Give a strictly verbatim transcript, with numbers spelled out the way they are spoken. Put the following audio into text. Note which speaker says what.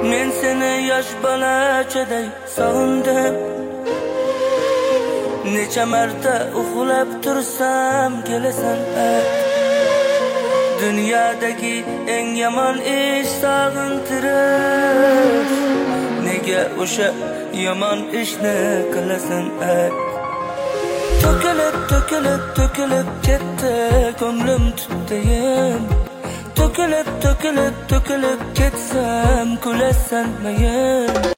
Speaker 1: Men seni yosh bolachaday sog'indim. Necha marta uxlab tursam kelasan ayt. Dunyodagi eng yomon ish sog'intirish. Nega o'sha yomon ishni qilasan ayt. To'kilib, to'kilib, to'kilib ketdi ko'nglim tutdayim. To'kilib, to'kilib, to'kilib ketsam kulasan mayin.